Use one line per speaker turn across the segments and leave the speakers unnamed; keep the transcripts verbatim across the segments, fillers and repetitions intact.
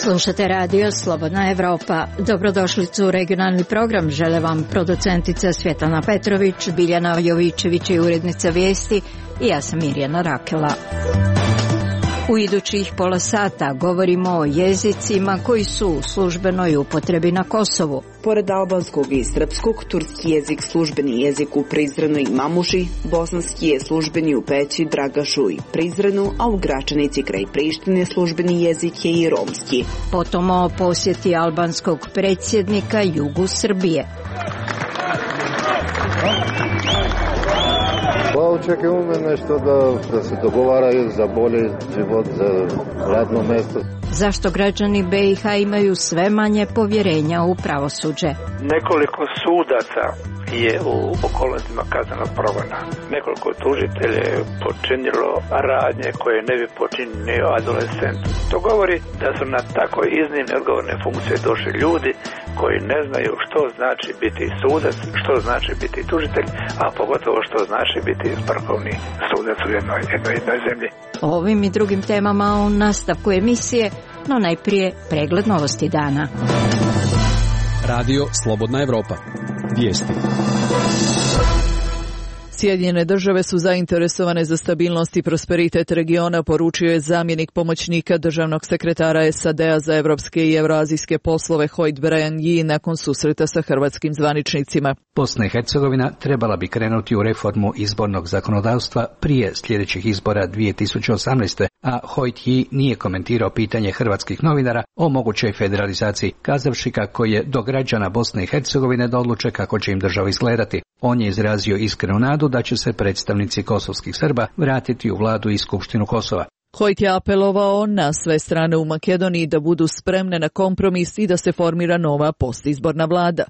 Slušate radio Slobodna Evropa. Dobrodošlicu u regionalni program. Žele vam producentica Svjetlana Petrović, Biljana Jovičević i urednica vijesti i ja sam Mirjana Rakela. U idućih pola sata govorimo o jezicima koji su u službenoj upotrebi na Kosovu.
Pored albanskog i srpskog, turski jezik službeni jezik u Prizrenu i Mamuši, bosanski je službeni u Peći, Dragašu i Prizrenu, a u Gračanici kraj Prištine službeni jezik je i romski.
Potom o posjeti albanskog predsjednika jugu Srbije.
Pa očekujemo nešto da, da se dogovaraju za bolji život, za radno mjesto.
Zašto građani be i ha imaju sve manje povjerenja u pravosuđe?
Nekoliko sudaca je u okolnostima kaznenog progona. Nekoliko tužitelja je počinilo radnje koje ne bi počinio adolescent. To govori da su na tako iznimne odgovorne funkcije došli ljudi koji ne znaju što znači biti sudac, što znači biti tužitelj, a pogotovo što znači biti vrhovni sudac u jednoj, jednoj, jednoj zemlji.
O ovim i drugim temama u nastavku emisije, no najprije pregled novosti dana.
Radio Slobodna Evropa. Vijesti.
Sjedinjene države su zainteresovane za stabilnost i prosperitet regiona, poručio je zamjenik pomoćnika državnog sekretara es a de a za evropske i evroazijske poslove Hoyt Brian Yee nakon susreta sa hrvatskim zvaničnicima.
Bosna i Hercegovina trebala bi krenuti u reformu izbornog zakonodavstva prije sljedećih izbora dvije tisuće osamnaeste. a Hoyt Yee nije komentirao pitanje hrvatskih novinara o mogućoj federalizaciji, kazavši kako je do građana Bosne i Hercegovine da odluče kako će im država izgledati. On je izrazio iskrenu nadu da će se predstavnici kosovskih Srba vratiti u vladu i skupštinu Kosova.
Hoyt je apelovao na sve strane u Makedoniji da budu spremne na kompromis i da se formira nova postizborna vlada.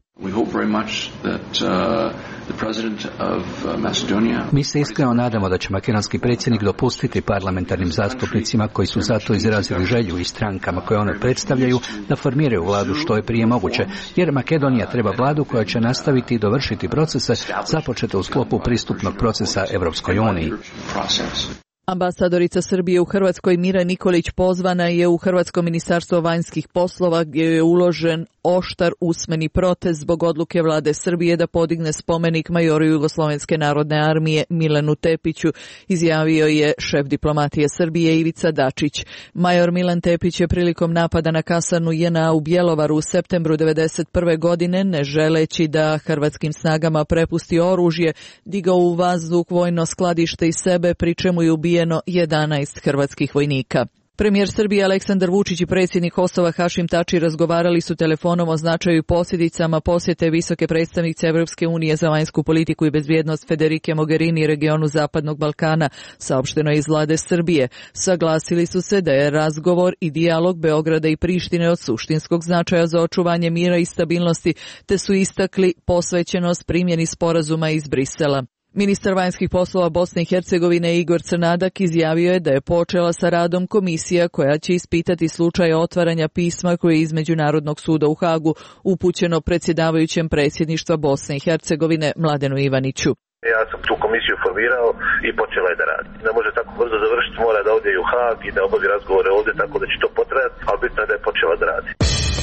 Mi se iskreno nadamo da će makedonski predsjednik dopustiti parlamentarnim zastupnicima koji su zato izrazili želju i strankama koje one predstavljaju da formiraju vladu što je prije moguće, jer Makedonija treba vladu koja će nastaviti i dovršiti procese započete u sklopu pristupnog procesa Europskoj uniji.
Ambasadorica Srbije u Hrvatskoj Mira Nikolić pozvana je u Hrvatsko ministarstvo vanjskih poslova gdje je uložen oštar usmeni protest zbog odluke vlade Srbije da podigne spomenik majoru Jugoslovenske narodne armije Milanu Tepiću, izjavio je šef diplomatije Srbije Ivica Dačić. Major Milan Tepić je prilikom napada na kasarnu je na a u Bjelovaru u septembru devedeset prve godine, ne želeći da hrvatskim snagama prepusti oružje, digao u vazduh vojno skladište iz sebe, pri čemu je ubijeno jedanaest hrvatskih vojnika. Premijer Srbije Aleksandar Vučić i predsjednik Kosova Hašim Tači razgovarali su telefonom o značaju i posljedicama posjete visoke predstavnice Evropske unije za vanjsku politiku i bezbjednost Federike Mogherini regionu Zapadnog Balkana, saopšteno je iz vlade Srbije. Saglasili su se da je razgovor i dijalog Beograda i Prištine od suštinskog značaja za očuvanje mira i stabilnosti, te su istakli posvećenost primjeni sporazuma iz Brisela. Ministar vanjskih poslova Bosne i Hercegovine Igor Crnadak izjavio je da je počela sa radom komisija koja će ispitati slučaj otvaranja pisma koje je iz Međunarodnog suda u Hagu upućeno predsjedavajućem predsjedništva Bosne i Hercegovine Mladenu Ivaniću.
Ja sam tu komisiju formirao i počela je da radi. Ne može tako brzo završiti, mora da ode i u Hag i da obavi razgovore ovdje, tako da će to potrajati, ali bitno je da je počela da radi.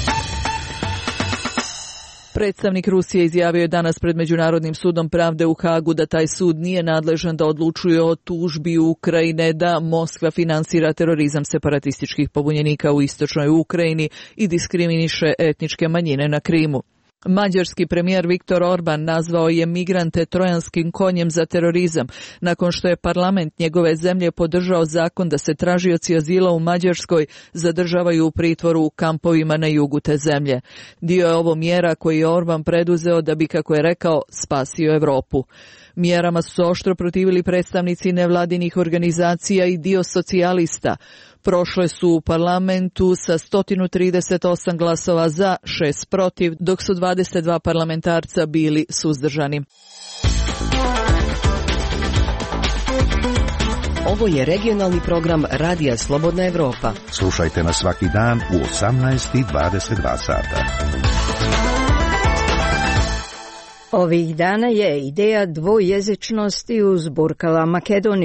Predstavnik Rusije izjavio je danas pred Međunarodnim sudom pravde u Hagu da taj sud nije nadležan da odlučuje o tužbi Ukrajine da Moskva finansira terorizam separatističkih pobunjenika u istočnoj Ukrajini i diskriminiše etničke manjine na Krimu. Mađarski premijer Viktor Orban nazvao je migrante trojanskim konjem za terorizam, nakon što je parlament njegove zemlje podržao zakon da se tražioci azila u Mađarskoj zadržavaju u pritvoru u kampovima na jugu te zemlje. Dio je ovo mjera koji je Orban preduzeo da bi, kako je rekao, spasio Europu. Mjerama su se oštro protivili predstavnici nevladinih organizacija i dio socijalista. Prošle su u parlamentu sa sto trideset osam glasova za, šest protiv, dok su dvadeset dva parlamentarca bili suzdržani.
Ovo je regionalni program Radija Slobodna Evropa.
Slušajte nas svaki dan u osamnaest i dvadeset dva sata.
Ovih dana je ideja dvojezičnosti uzburkala Makedoniju.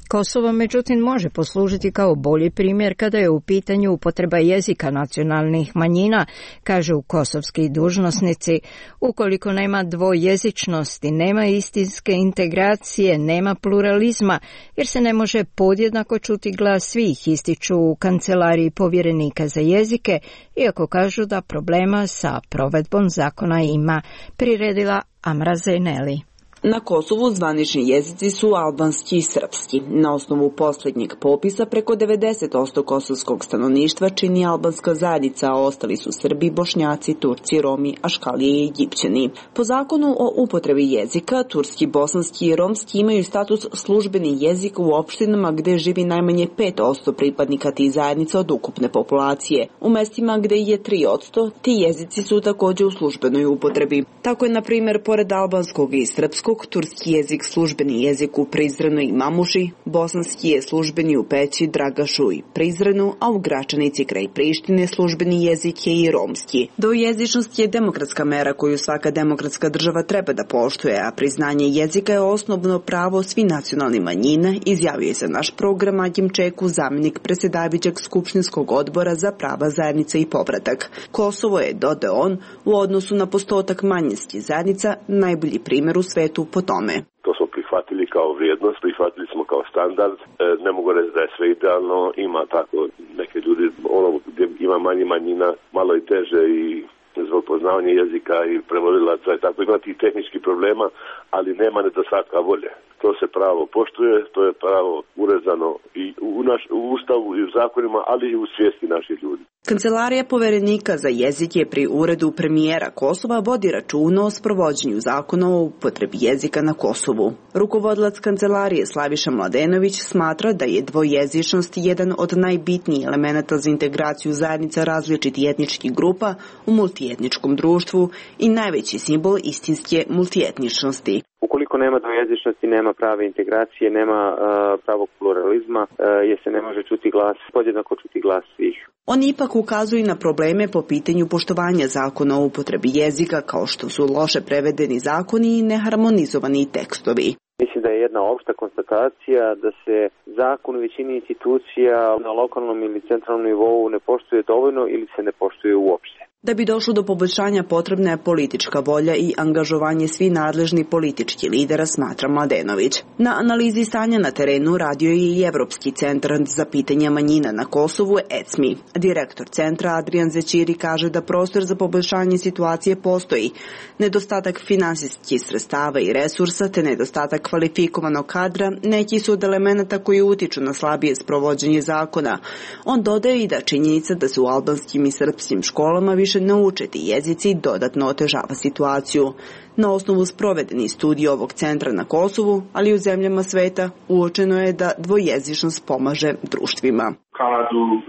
Kosovo, međutim, može poslužiti kao bolji primjer kada je u pitanju upotreba jezika nacionalnih manjina, kažu kosovski dužnosnici. Ukoliko nema dvojezičnosti, nema istinske integracije, nema pluralizma, jer se ne može podjednako čuti glas svih, ističu u kancelariji povjerenika za jezike, iako kažu da problema sa provedbom zakona ima, priredila Amra Zaineli.
Na Kosovu zvanični jezici su albanski i srpski. Na osnovu posljednjeg popisa preko devedeset posto kosovskog stanovništva čini albanska zajednica, a ostali su Srbi, Bošnjaci, Turci, Romi, Aškalije i Egipćani. Po zakonu o upotrebi jezika, turski, bosanski i romski imaju status službeni jezik u opštinama gde živi najmanje pet posto pripadnika tih zajednica od ukupne populacije. U mestima gde je tri posto, ti jezici su također u službenoj upotrebi. Tako je, na primjer, pored albanskog i srpskog, turski jezik službeni jezik u Prizrenu i Mamuši, bosanski je službeni u Peći, Dragašu i Prizrenu, a u Gračanici kraj Prištine službeni jezik je i romski. Dvojezičnost je demokratska mera koju svaka demokratska država treba da poštuje, a priznanje jezika je osnovno pravo svi nacionalnih manjina, izjavio je za naš program Agim Čeku, zamjenik predsjedavajućeg skupštinskog odbora za prava zajednica i povratak. Kosovo je, dodao on, u odnosu na postotak manjinskih zajednica najbolji primjer u svetu po tome.
To smo prihvatili kao vrijednost, prihvatili smo kao standard. E, ne mogu reći da je sve idealno, ima tako neke ljudi, ono gdje ima manje manjina, malo i teže i zbog poznavanja jezika i prevodilaca i tako, ima tih tehničkih problema, ali nema nedostatka volje. To se pravo poštuje, to je pravo urezano i u, naš, u ustavu i u zakonima, ali i u svijesti naših ljudi.
Kancelarija poverenika za jezik je pri uredu premijera Kosova vodi računa o sprovođenju zakona o upotrebi jezika na Kosovu. Rukovodilac kancelarije Slaviša Mladenović smatra da je dvojezičnost jedan od najbitnijih elemenata za integraciju zajednica različitih etničkih grupa u multietničkom društvu i najveći simbol istinske multietničnosti.
Ukoliko nema dvojezičnosti, nema prave integracije, nema uh, pravog pluralizma, uh, jer se ne može čuti glas, podjednako čuti glas svih.
On ipak ukazuje na probleme po pitanju poštovanja zakona o upotrebi jezika, kao što su loše prevedeni zakoni i neharmonizovani tekstovi.
Mislim da je jedna opšta konstatacija da se zakon u većini institucija na lokalnom ili centralnom nivou ne poštuje dovoljno ili se ne poštuje uopšte.
Da bi došlo do poboljšanja potrebna je politička volja i angažovanje svih nadležnih političkih lidera, smatra Mladenović. Na analizi stanja na terenu radio je i Evropski centar za pitanja manjina na Kosovu E C M I. Direktor centra Adrian Zećiri kaže da prostor za poboljšanje situacije postoji. Nedostatak finansijskih sredstava i resursa te nedostatak kvalifikovanog kadra neki su od elemenata koji utiču na slabije sprovođenje zakona. On dodaje i da činjenica da se u albanskim i srpskim školama više naučiti jezici dodatno otežava situaciju. Na osnovu sprovedenih studija ovog centra na Kosovu, ali i u zemljama sveta, uočeno je da dvojezičnost pomaže društvima.
Kanadu, uh,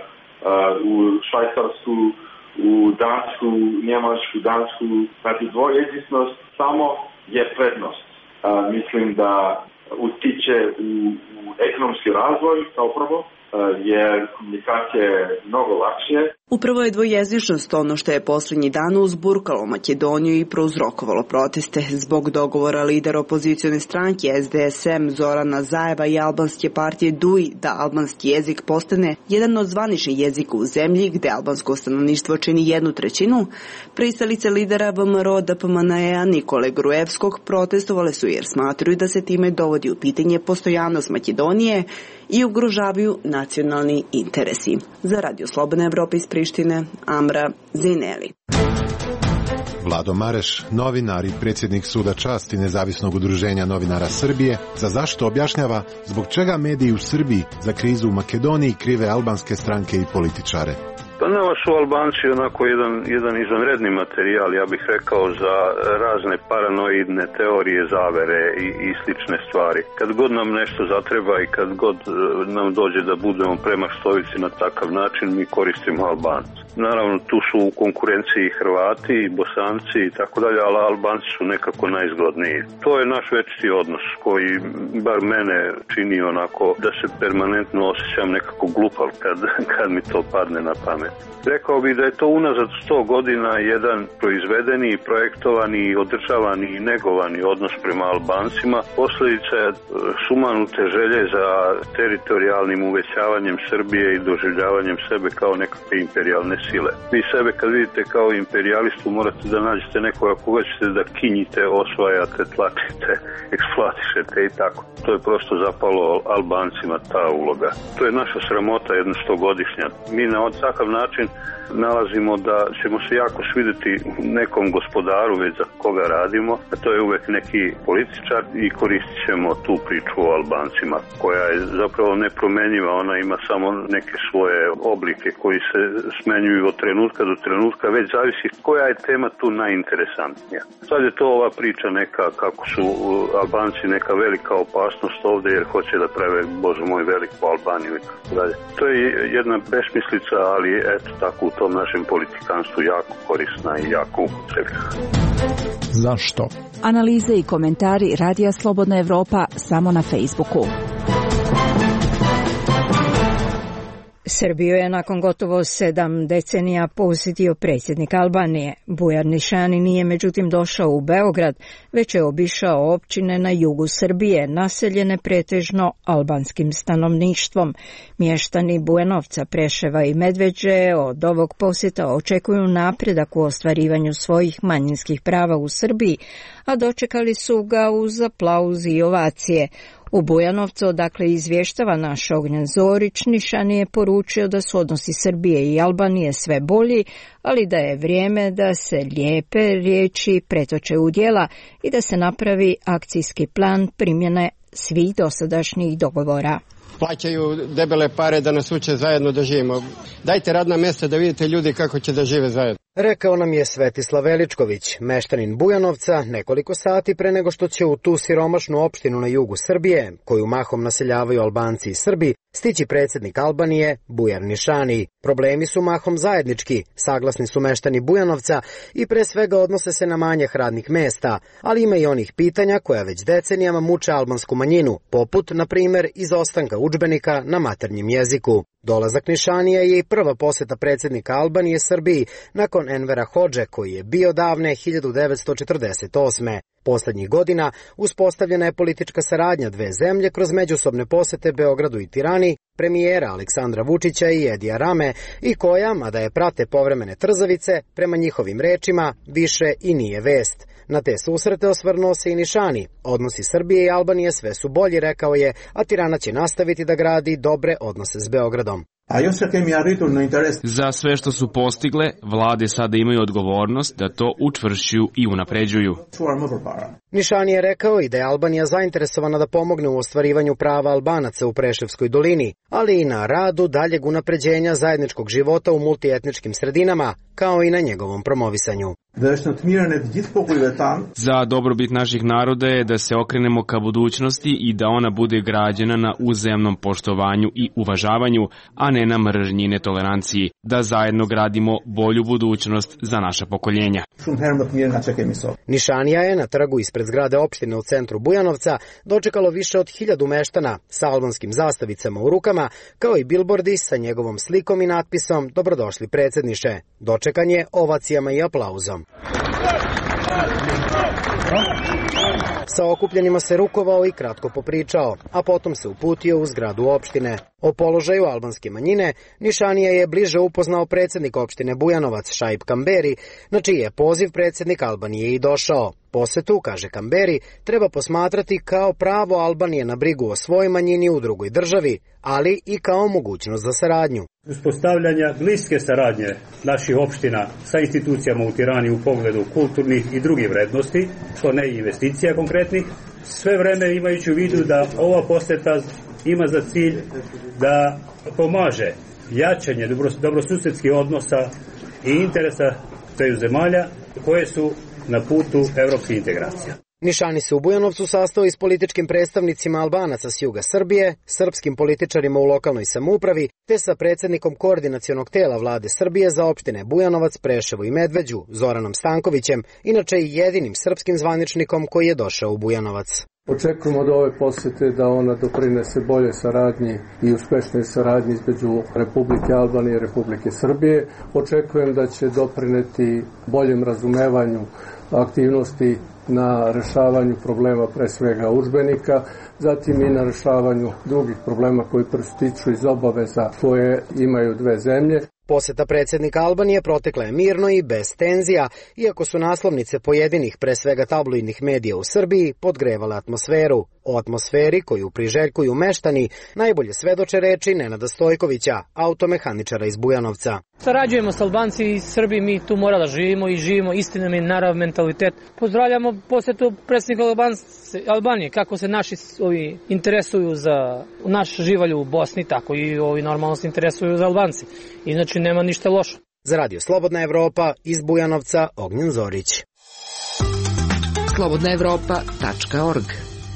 uh, u Švajcarsku, u Dansku, Njemačku, Dansku, znači dvojezičnost samo je prednost. Uh, mislim da utiče u, u ekonomski razvoj kao prvo, jer komunikacija je mnogo lakše.
Upravo je dvojezičnost ono što je posljednji dan uzburkalo Makedoniju i prouzrokovalo proteste. Zbog dogovora lidera opozicione stranke S D S M Zorana Zajeva i albanske partije D U I da albanski jezik postane jedan od zvaničnih jezika u zemlji gde albansko stanovništvo čini jednu trećinu, pristalice lidera V M R O D P M N E-a Nikole Gruevskog protestovale su jer smatraju da se time dovodi u pitanje postojanost Makedonije i ugrožavaju nacionalni interesi. Za Radio Slobodna Evropa iz Prištine, Amra Zaineli.
Vlado Mareš, novinar i predsjednik Suda časti Nezavisnog udruženja novinara Srbije, za zašto objašnjava zbog čega mediji u Srbiji za krizu u Makedoniji krive albanske stranke i političare.
Pa nama su Albanci onako jedan, jedan izvanredni materijal, ja bih rekao, za razne paranoidne teorije zavere i, i slične stvari. Kad god nam nešto zatreba i kad god nam dođe da budemo premaštovici na takav način, mi koristimo Albanci. Naravno, tu su u konkurenciji Hrvati, Bosanci i tako dalje, ali Albanci su nekako najzgodniji. To je naš večiti odnos koji, bar mene, čini onako da se permanentno osjećam nekako glupav kad, kad mi to padne na pamet.
Rekao bih da je to unazad sto godina jedan proizvedeni, projektovani, održavani i negovani odnos prema Albancima. Posljedica je sumanute želje za teritorijalnim uvećavanjem Srbije i doživljavanjem sebe kao nekakve imperijalne sile. Vi sebe kad vidite kao imperijalistu morate da nađete nekoga koga ćete da kinjite, osvajate, tlačite, eksploatišete i tako. To je prosto zapalo Albancima ta uloga. To je naša sramota jedna stogodišnja. Mi na takav način nalazimo da ćemo se jako svidjeti nekom gospodaru već za koga radimo, a to je uvek neki političar i koristit ćemo tu priču o Albancima koja je zapravo nepromenjiva, ona ima samo neke svoje oblike koji se smenjuju od trenutka do trenutka, već zavisi koja je tema tu najinteresantnija. Sad je to ova priča neka kako su Albanci neka velika opasnost ovde jer hoće da prave, bože moj, veliku Albaniju i tako dalje. To je jedna besmislica, ali eto tako u tom našem politikanstvu jako korisna i jako upotrebljena.
Zašto?
Analize i komentari Radija Slobodna Evropa samo na Facebooku.
Srbiju je nakon gotovo sedam decenija posjetio predsjednik Albanije. Bujar Nišani nije međutim došao u Beograd, već je obišao općine na jugu Srbije, naseljene pretežno albanskim stanovništvom. Mještani Bujanovca, Preševa i Medveđe od ovog posjeta očekuju napredak u ostvarivanju svojih manjinskih prava u Srbiji, a dočekali su ga uz aplauz i ovacije. U Bujanovcu, odakle izvještava naš Ognjen Zorić, Nišani je poručio da su odnosi Srbije i Albanije sve bolji, ali da je vrijeme da se lijepe riječi pretoče u djela i da se napravi akcijski plan primjene svih dosadašnjih dogovora.
Plaćaju debele pare da nas uče zajedno da živimo. Dajte radna mjesta da vidite ljudi kako će da žive zajedno.
Rekao nam je Svetislav Veličković, meštanin Bujanovca, nekoliko sati pre nego što će u tu siromašnu opštinu na jugu Srbije, koju mahom naseljavaju Albanci i Srbi, stići predsjednik Albanije, Bujar Nišani. Problemi su mahom zajednički, saglasni su meštani Bujanovca i pre svega odnose se na manjak radnih mesta, ali ima i onih pitanja koja već decenijama muče albansku manjinu, poput, na primjer, izostanka udžbenika na maternjem jeziku. Dolazak Nišanija je i prva posjeta predsjednika Albanije Srbiji nakon Envera Hodže, koji je bio davne hiljadu devetsto četrdeset osme. Poslednjih godina uspostavljena je politička saradnja dve zemlje kroz međusobne posjete Beogradu i Tirani, premijera Aleksandra Vučića i Edija Rame, i koja, mada je prate povremene trzavice, prema njihovim rečima više i nije vest. Na te susrete osvrnuo se i Nišani. Odnosi Srbije i Albanije sve su bolji, rekao je, a Tirana će nastaviti da gradi dobre odnose s Beogradom.
Za sve što su postigle, vlade sada imaju odgovornost da to učvršćuju i unapređuju.
Nišani je rekao i da je Albanija zainteresovana da pomogne u ostvarivanju prava Albanaca u Preševskoj dolini, ali i na radu daljeg unapređenja zajedničkog života u multietničkim sredinama, kao i na njegovom promovisanju.
Za dobrobit naših naroda je da se okrenemo ka budućnosti i da ona bude građena na uzajamnom poštovanju i uvažavanju, a ne na mržnji i netoleranciji, da zajedno gradimo bolju budućnost za naša pokoljenja.
Nišanija je na trgu ispred zgrade opštine u centru Bujanovca dočekalo više od hiljadu meštana sa albanskim zastavicama u rukama, kao i bilbordi sa njegovom slikom i natpisom "Dobrodošli predsjedniče". Dočekan je ovacijama i aplauzom. Sa okupljenima se rukovao i kratko popričao, a potom se uputio u zgradu opštine. O položaju albanske manjine Nišanija je bliže upoznao predsjednik opštine Bujanovac Šaip Kamberi, na čiji je poziv predsjednik Albanije i došao. Posetu, kaže Kamberi, treba posmatrati kao pravo Albanije na brigu o svojoj manjini u drugoj državi, ali i kao mogućnost za saradnju.
Uspostavljanja bliske saradnje naših opština sa institucijama u Tirani u pogledu kulturnih i drugih vrednosti, što ne i investicija konkretnih, sve vreme imajući u vidu da ova poseta ima za cilj da pomaže jačanje dobrosusedskih odnosa i interesa dveju zemalja koje su na putu evropskih integracija.
Nišani se u Bujanovcu sastao i s političkim predstavnicima Albanaca s juga Srbije, srpskim političarima u lokalnoj samoupravi, te sa predsjednikom koordinacionog tela vlade Srbije za opštine Bujanovac, Preševo i Medveđu, Zoranom Stankovićem, inače i jedinim srpskim zvaničnikom koji je došao u Bujanovac.
Očekujemo od ove posjete da ona doprinese bolje saradnji i uspešnije saradnji između Republike Albanije i Republike Srbije. Očekujem da će doprineti boljem razumevanju aktivnosti na rešavanju problema pre svega udžbenika, zatim i na rešavanju drugih problema koji proističu iz obaveza koje imaju dve zemlje.
Poseta predsjednika Albanije protekla je mirno i bez tenzija, iako su naslovnice pojedinih, pre svega tabloidnih medija u Srbiji, podgrevale atmosferu. O atmosferi koju priželjkuju meštani najbolje svedoče reči Nenada Stojkovića, automehaničara iz Bujanovca.
Sarađujemo s Albanci i Srbi, mi tu mora da živimo i živimo istinami narav mentalitet. Pozdravljamo posjetu predsjednika Albanije, kako se naši ovi interesuju za naš živalj u Bosni, tako i ovi normalno se interesuju za Albanci. I znači nema ništa lošo.
Za Radio Slobodna Evropa iz Bujanovca, Ognjen Zorić.
slobodna evropa tačka org.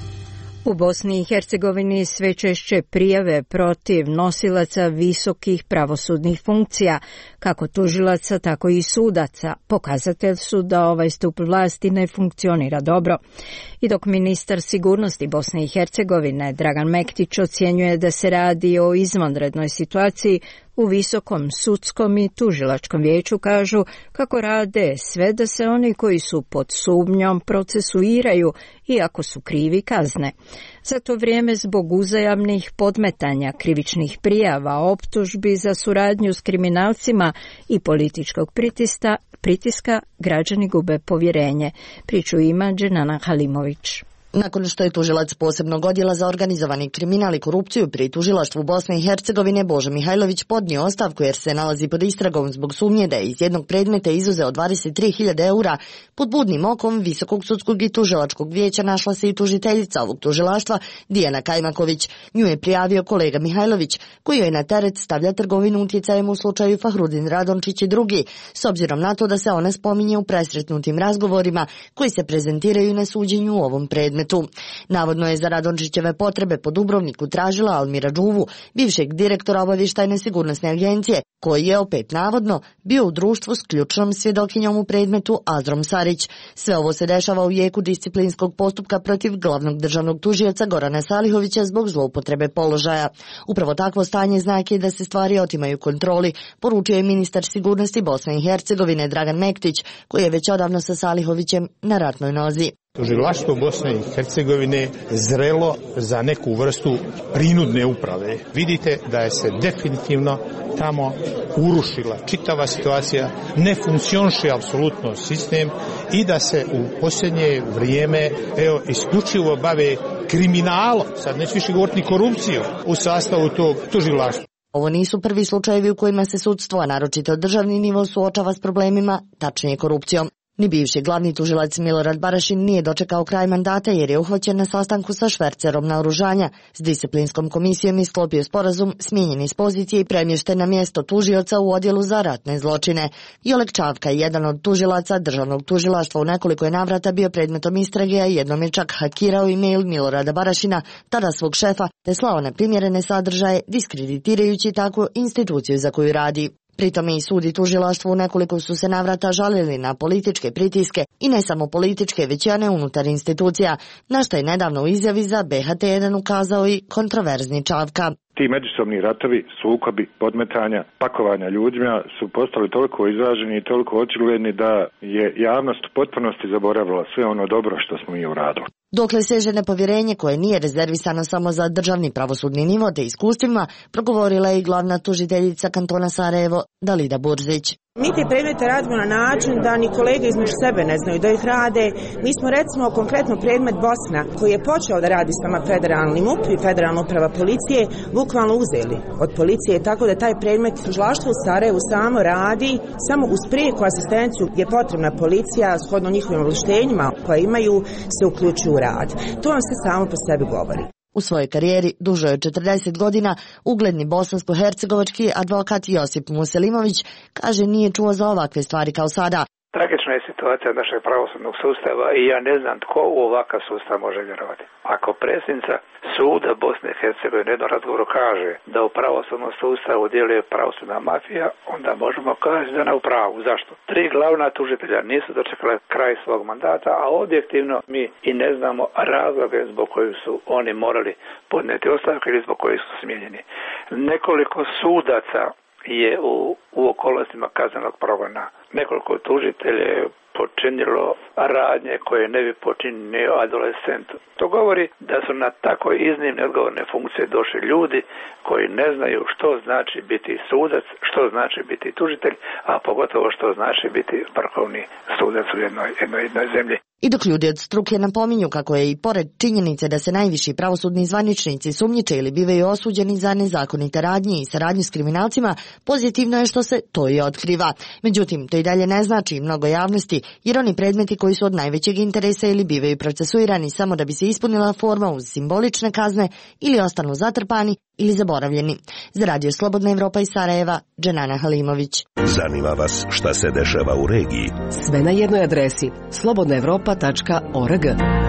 U Bosni i Hercegovini sve češće prijave protiv nosilaca visokih pravosudnih funkcija, kako tužilaca, tako i sudaca. Pokazatelj su da ovaj stup vlasti ne funkcionira dobro. I dok ministar sigurnosti Bosne i Hercegovine Dragan Mektić ocjenjuje da se radi o izvanrednoj situaciji, u Visokom sudskom i tužilačkom vijeću kažu kako rade sve da se oni koji su pod sumnjom procesuiraju, iako su krivi kazne. Za to vrijeme zbog uzajamnih podmetanja, krivičnih prijava, optužbi za suradnju s kriminalcima i političkog pritiska, pritiska građani gube povjerenje. Priču ima Dženana Halimović.
Nakon što je tužilac posebnog odjela za organizovani kriminal i korupciju pri tužilaštvu Bosne i Hercegovine Božo Mihajlović podnio ostavku jer se nalazi pod istragom zbog sumnje da je iz jednog predmeta izuzeo dvadeset tri hiljade eura, pod budnim okom Visokog sudskog i tužilačkog vijeća našla se i tužiteljica ovog tužilaštva Dijana Kajmaković. Nju je prijavio kolega Mihajlović, koji je na teret stavlja trgovinu utjecajem u slučaju Fahrudin Radončić i drugi, s obzirom na to da se ona spominje u presretnutim razgovorima koji se prezentiraju na suđenju u ovom predmetu. Navodno je za Radončićeve potrebe po Dubrovniku tražila Almira Đuvu, bivšeg direktora obavještajne sigurnosne agencije, koji je opet navodno bio u društvu s ključnom svjedokinjom u predmetu Azrom Sarić. Sve ovo se dešava u jeku disciplinskog postupka protiv glavnog državnog tužioca Gorana Salihovića zbog zloupotrebe položaja. Upravo takvo stanje znak je da se stvari otimaju kontroli, poručio je ministar sigurnosti Bosne i Hercegovine Dragan Mektić, koji je već odavno sa Salihovićem na ratnoj nozi.
Tužilaštvo Bosne i Hercegovine zrelo za neku vrstu prinudne uprave. Vidite da je se definitivno tamo urušila čitava situacija, ne funkcioniše apsolutno sistem i da se u posljednje vrijeme evo, isključivo bave kriminalom, sad neću više govoriti ni korupcijom u sastavu tog tužilaštva.
Ovo nisu prvi slučajevi u kojima se sudstvo, a naročito državni nivo, suočava s problemima, tačnije korupcijom. Ni bivši glavni tužilac Milorad Barašin nije dočekao kraj mandata jer je uhvaćen na sastanku sa švercerom naoružanja. S disciplinskom komisijom je sklopio sporazum, smijenjen iz pozicije i premješten na mjesto tužioca u odjelu za ratne zločine. Jolek Čavka je jedan od tužilaca državnog tužilaštva, u nekoliko je navrata bio predmetom istrage, a jednom je čak hakirao e-mail Milorada Barašina, tada svog šefa, te slao neprimjerene sadržaje, diskreditirajući tako instituciju za koju radi. Pritom i sud i tužilaštvo u nekoliko su se navrata žalili na političke pritiske i ne samo političke, već i one unutar institucija, na što je nedavno u izjavi za B H T jedan ukazao i kontroverzni Čavka.
Ti međusobni ratovi, sukobi, podmetanja, pakovanja ljudima su postali toliko izraženi i toliko očigledni da je javnost u potpunosti zaboravila sve ono dobro što smo mi uradili.
Dokle seže nepovjerenje koje nije rezervisano samo za državni pravosudni nivo te iskustvima, progovorila je i glavna tužiteljica kantona Sarajevo Dalida Burzić.
Mi te predmete radimo na način da ni kolege između sebe ne znaju da ih rade. Mi smo recimo konkretno predmet Bosna, koji je počeo da radi s nama federalni M U P i federalna uprava policije, bukvalno uzeli od policije, tako da taj predmet tužilaštvo u Sarajevu samo radi, samo uz prijeku asistenciju je potrebna policija, shodno njihovim ovlaštenjima koje imaju, se uključuju u rad. To vam se samo po sebi govori.
U svojoj karijeri, dužoj od četrdeset godina, ugledni bosansko-hercegovački advokat Josip Muselimović kaže nije čuo za ovakve stvari kao sada.
Tragična je situacija našeg pravosudnog sustava i ja ne znam tko u ovakav sustav može vjerovati. Ako predsjednica suda Bosne i Hercegovine jednom razgovoru kaže da u pravosudnom sustavu djeluje pravosudna mafija, onda možemo kaži da ne u pravu. Zašto? Tri glavna tužitelja nisu dočekala kraj svog mandata, a objektivno mi i ne znamo razloge zbog kojih su oni morali podnijeti ostavke ili zbog kojih su smijenjeni. Nekoliko sudaca je u, u okolnostima kaznenog progona. Nekoliko tužitelja je počinilo radnje koje ne bi počinio adolescent. To govori da su na tako iznimne odgovorne funkcije došli ljudi koji ne znaju što znači biti sudac, što znači biti tužitelj, a pogotovo što znači biti vrhovni sudac u jednoj, jednoj, jednoj zemlji.
I dok ljudi od struke napominju kako je i pored činjenice da se najviši pravosudni zvaničnici sumnjiče ili bivaju osuđeni za nezakonite radnje i saradnju s kriminalcima, pozitivno je što se to i otkriva. Međutim, to i dalje ne znači mnogo javnosti, jer oni predmeti koji su od najvećeg interesa ili bivaju procesuirani samo da bi se ispunila forma uz simbolične kazne ili ostanu zatrpani ili zaboravljeni. Za Radio Slobodna Evropa iz Sarajeva, Dženana Halimović.
Zanima vas šta se dešava u regiji?
Sve na jednoj adresi slobodna evropa tačka org.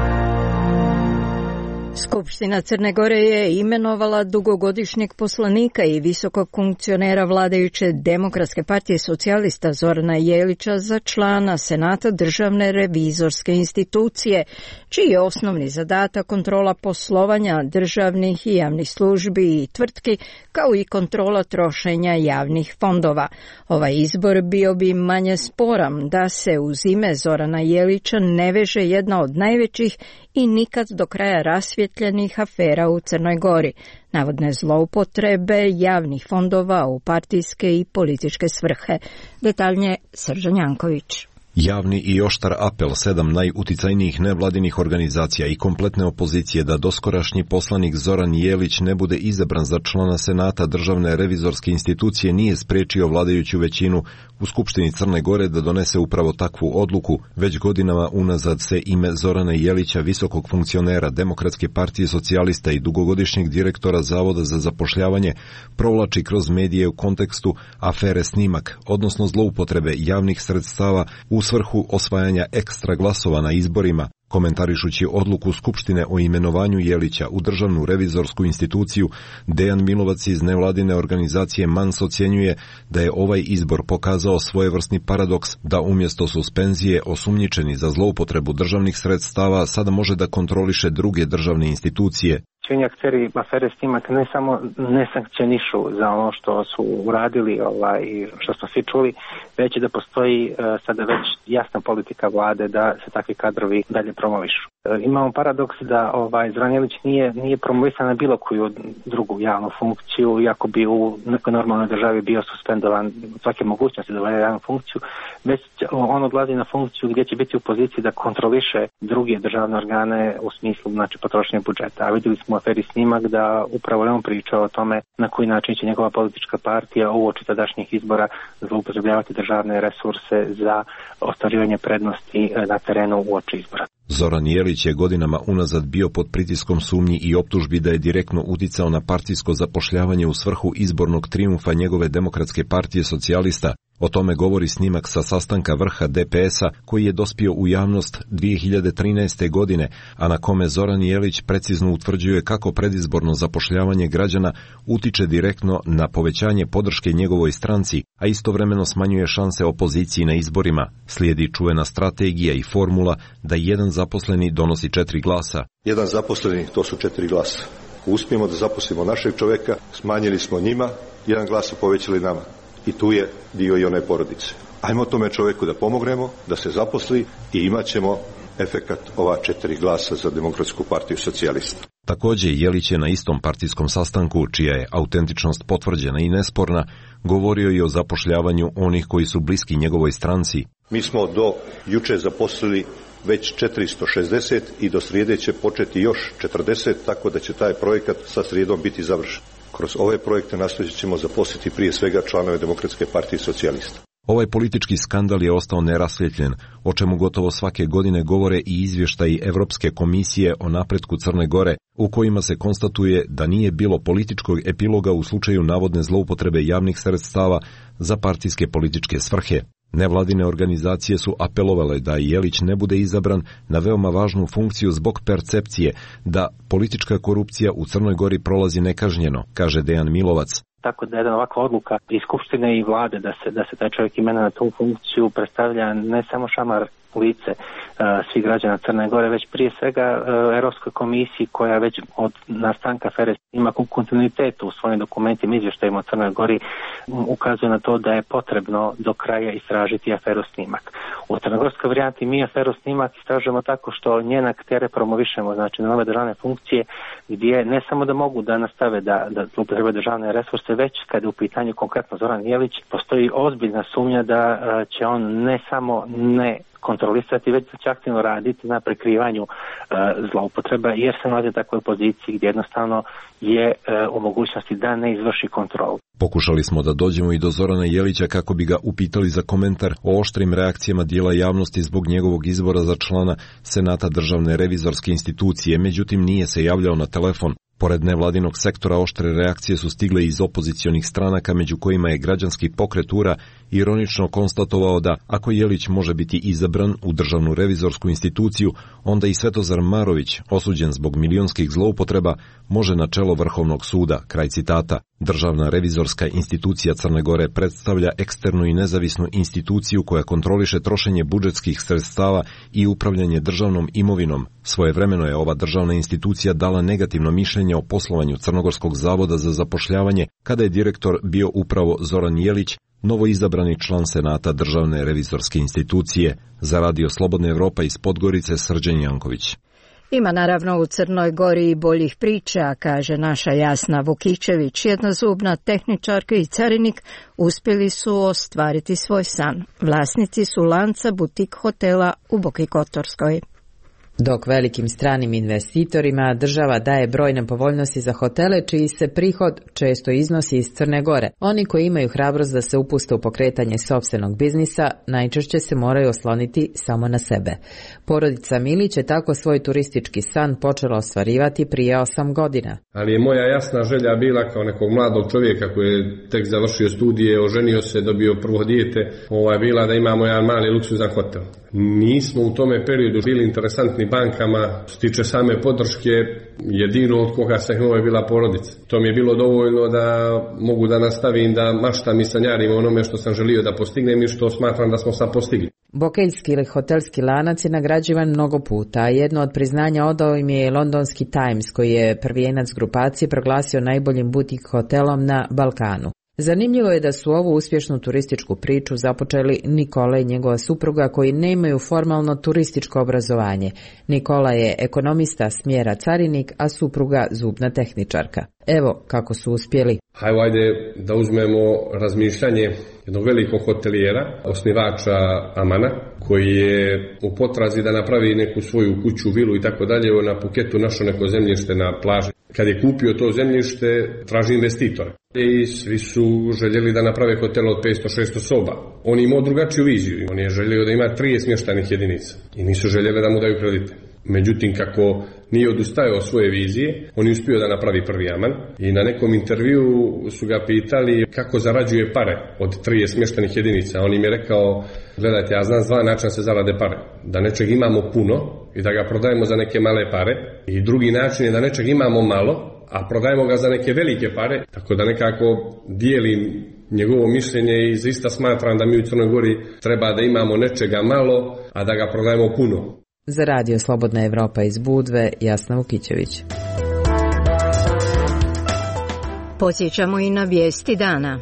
Skupština Crne Gore je imenovala dugogodišnjeg poslanika i visokog funkcionera vladajuće Demokratske partije socijalista Zorana Jelića za člana Senata Državne revizorske institucije, čiji je osnovni zadatak kontrola poslovanja državnih i javnih službi i tvrtki, kao i kontrola trošenja javnih fondova. Ovaj izbor bio bi manje sporan da se uz ime Zorana Jelića ne veže jedna od najvećih i nikad do kraja rasvjetljenih afera u Crnoj Gori, navodne zloupotrebe javnih fondova u partijske i političke svrhe. Detaljnije Srđan Janković.
Javni i oštar apel sedam najuticajnijih nevladinih organizacija i kompletne opozicije da doskorašnji poslanik Zoran Jelić ne bude izabran za člana Senata Državne revizorske institucije nije spriječio vladajuću većinu u Skupštini Crne Gore da donese upravo takvu odluku. Već godinama unazad se ime Zorana Jelića, visokog funkcionera Demokratske partije socijalista i dugogodišnjeg direktora Zavoda za zapošljavanje, provlači kroz medije u kontekstu afere Snimak, odnosno zloupotrebe javnih sredstava u svrhu osvajanja ekstra glasova na izborima. Komentarišući odluku Skupštine o imenovanju Jelića u Državnu revizorsku instituciju, Dejan Milovac iz nevladine organizacije Mans ocjenjuje da je ovaj izbor pokazao svojevrsni paradoks da umjesto suspenzije osumnjičeni za zloupotrebu državnih sredstava sada može da kontroliše druge državne institucije.
Čini akteri afere Snimak ne samo ne sankcionišu za ono što su uradili ovaj, i što smo svi čuli, već da postoji uh, sada već jasna politika vlade da se takvi kadrovi dalje promovišu. Uh, imamo paradoks da ovaj, Zoran Jelić nije, nije promovisan na bilo koju drugu javnu funkciju, iako bi u nekoj normalnoj državi bio suspendovan od svake mogućnosti da obavlja javnu funkciju, već on odlazi na funkciju gdje će biti u poziciji da kontroliše druge državne organe u smislu znači, potrošnje budžeta. A vidjeli smo aferi Snimak da upravo je on pričao o tome na koji način će njegova politička partija uoči tadašnjih izbora zloupotrebljavati državne resurse za ostvarivanje prednosti na terenu uoči izbora.
Zoran Jelić je godinama unazad bio pod pritiskom sumnji i optužbi da je direktno uticao na partijsko zapošljavanje u svrhu izbornog trijumfa njegove Demokratske partije socijalista. O tome govori snimak sa sastanka vrha D P S-a koji je dospio u javnost dvije hiljade trinaeste. godine, a na kome Zoran Jelić precizno utvrđuje kako predizborno zapošljavanje građana utiče direktno na povećanje podrške njegovoj stranci, a istovremeno smanjuje šanse opoziciji na izborima. Slijedi čuvena strategija i formula da jedan zaposleni donosi četiri glasa.
Jedan zaposleni, to su četiri glasa. Uspijemo da zaposlimo našeg čoveka, smanjili smo njima, jedan glas su povećali nama. I tu je dio i one porodice. Ajmo tome čovjeku da pomognemo, da se zaposli i imat ćemo efekat ova četiri glasa za Demokratsku partiju socijalista.
Također Jelić je na istom partijskom sastanku, čija je autentičnost potvrđena i nesporna, govorio i o zapošljavanju onih koji su bliski njegovoj stranci.
Mi smo do juče zaposlili već četiristo šezdeset i do srijede će početi još četrdeset, tako da će taj projekat sa srijedom biti završen. Kroz ove projekte nastojat ćemo zaposliti prije svega članove Demokratske partije socijalista.
Ovaj politički skandal je ostao nerasvjetljen, o čemu gotovo svake godine govore i izvještaji Evropske komisije o napretku Crne Gore, u kojima se konstatuje da nije bilo političkog epiloga u slučaju navodne zloupotrebe javnih sredstava za partijske političke svrhe. Nevladine organizacije su apelovale da Jelić ne bude izabran na veoma važnu funkciju zbog percepcije da politička korupcija u Crnoj Gori prolazi nekažnjeno, kaže Dejan Milovac.
Tako da jedna ovakva odluka iz Skupštine i vlade da se, da se taj čovjek imena na tu funkciju predstavlja ne samo šamar lice uh, svih građana Crne Gore, već prije svega uh, Europskoj komisiji koja već od nastanka afere ima kontinuitet u svojim dokumentima, izvještajima o Crnoj Gori, um, ukazuje na to da je potrebno do kraja istražiti aferu Snimak. U crnogorskoj varijanti mi aferu Snimak istražujemo tako što njene aktere promovišemo, znači na nove državne funkcije gdje ne samo da mogu da nastave da, da zloupotrebe državne resurse, već kada je u pitanju konkretno Zoran Jelić, postoji ozbiljna sumnja da uh, će on ne samo ne kontrolisati, već će aktivno raditi na prekrivanju uh, zloupotreba, jer se nalazi u takvoj poziciji gdje jednostavno je uh, u mogućnosti da ne izvrši kontrolu.
Pokušali smo da dođemo i do Zorana Jelića kako bi ga upitali za komentar o oštrim reakcijama dijela javnosti zbog njegovog izbora za člana Senata Državne revizorske institucije, međutim nije se javljao na telefon. Pored nevladinog sektora, oštre reakcije su stigle iz opozicionih stranaka, među kojima je građanski pokret U R A ironično konstatovao da ako Jelić može biti izabran u Državnu revizorsku instituciju, onda i Svetozar Marović, osuđen zbog milionskih zloupotreba, može na čelo Vrhovnog suda. Kraj citata. Državna revizorska institucija Crne Gore predstavlja eksternu i nezavisnu instituciju koja kontroliše trošenje budžetskih sredstava i upravljanje državnom imovinom. Svojevremeno je ova državna institucija dala negativno mišljenje o poslovanju Crnogorskog zavoda za zapošljavanje kada je direktor bio upravo Zoran Jelić, novoizabrani član Senata Državne revizorske institucije. Za Radio Slobodna Evropa iz Podgorice, Srđan Janković.
Ima naravno u Crnoj Gori i boljih priča, kaže naša Jasna Vukićević. Jednozubna tehničarka i carinik uspjeli su ostvariti svoj san. Vlasnici su lanca butik hotela u Boki Kotorskoj.
Dok velikim stranim investitorima država daje brojne povoljnosti za hotele čiji se prihod često iznosi iz Crne Gore. Oni koji imaju hrabrost da se upuste u pokretanje sopstvenog biznisa najčešće se moraju osloniti samo na sebe. Porodica Milić je tako svoj turistički san počela ostvarivati prije osam godina.
Ali je moja jasna želja bila kao nekog mladog čovjeka koji je tek završio studije, oženio se, dobio prvo dijete, ova bila da imamo jedan mali luksuzan hotel. Nismo u tome periodu bili interesantni bankama, što tiče same podrške, jedino od koga sam imao je bila porodica. To mi je bilo dovoljno da mogu da nastavim da maštam i sanjarim onome što sam želio da postignem i što smatram da smo sad postigli.
Bokeljski ili hotelski lanac je nagrađivan mnogo puta, a jedno od priznanja odao im je londonski Times, koji je prvijenac grupacije proglasio najboljim butik hotelom na Balkanu. Zanimljivo je da su ovu uspješnu turističku priču započeli Nikola i njegova supruga koji nemaju formalno turističko obrazovanje. Nikola je ekonomista smjera carinik, a supruga zubna tehničarka. Evo kako su uspjeli.
Hajde, ajde da uzmemo razmišljanje jednog velikog hotelijera, osnivača Amana, koji je u potrazi da napravi neku svoju kuću, vilu i tako dalje, na Puketu našao neko zemljište na plaži. Kad je kupio to zemljište, traži investitora. I svi su željeli da naprave hotel od petsto šesto soba. On je imao drugačiju viziju. On je želio da ima tri smještajnih jedinica. I nisu željeli da mu daju kredite. Međutim, kako nije odustajao od svoje vizije, on je uspio da napravi prvi Aman. I na nekom intervju su ga pitali kako zarađuje pare od tri smještajnih jedinica. On im je rekao, gledajte, ja znam dva načina se zarade pare. Da nečeg imamo puno i da ga prodajemo za neke male pare. I drugi način je da nečeg imamo malo, a prodajemo ga za neke velike pare. Tako da nekako dijelim njegovo mišljenje i zaista smatram da mi u Crnoj Gori treba da imamo nečega malo, a da ga prodajemo puno.
Za Radio Slobodna Evropa iz Budve, Jasna Vukićević.
Podsjećamo i na vijesti dana.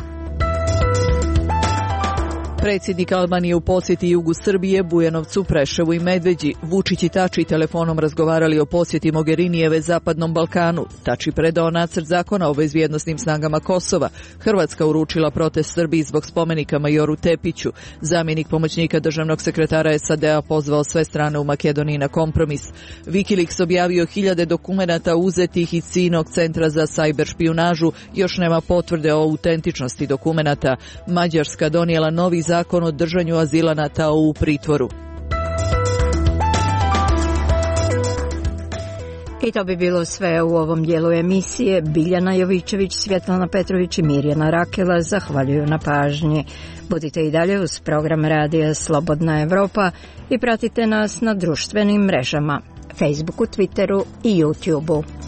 Predsjednik Albanije u posjeti jugu Srbije, Bujanovcu, Preševu i Medveđi. Vučić i Tači telefonom razgovarali o posjeti Mogherinijeve Zapadnom Balkanu. Tači predao nacrt zakona o bezbjednosnim snagama Kosova. Hrvatska uručila protest Srbiji zbog spomenika majoru Tepiću. Zamjenik pomoćnika državnog sekretara S A D-a pozvao sve strane u Makedoniji na kompromis. Wikileaks objavio hiljade dokumenata uzetih iz ciljnog centra za sajber špijunažu. Još nema potvrde o autentičnosti dokumenata. Mađarska donijela novi zakon o držanju azilanata u pritvoru.
I to bi bilo sve u ovom dijelu emisije. Biljana Jovičević, Svjetlana Petrović i Mirjana Rakela zahvaljuju na pažnji. Budite i dalje uz program radija Slobodna Evropa i pratite nas na društvenim mrežama, Facebooku, Twitteru i YouTubeu.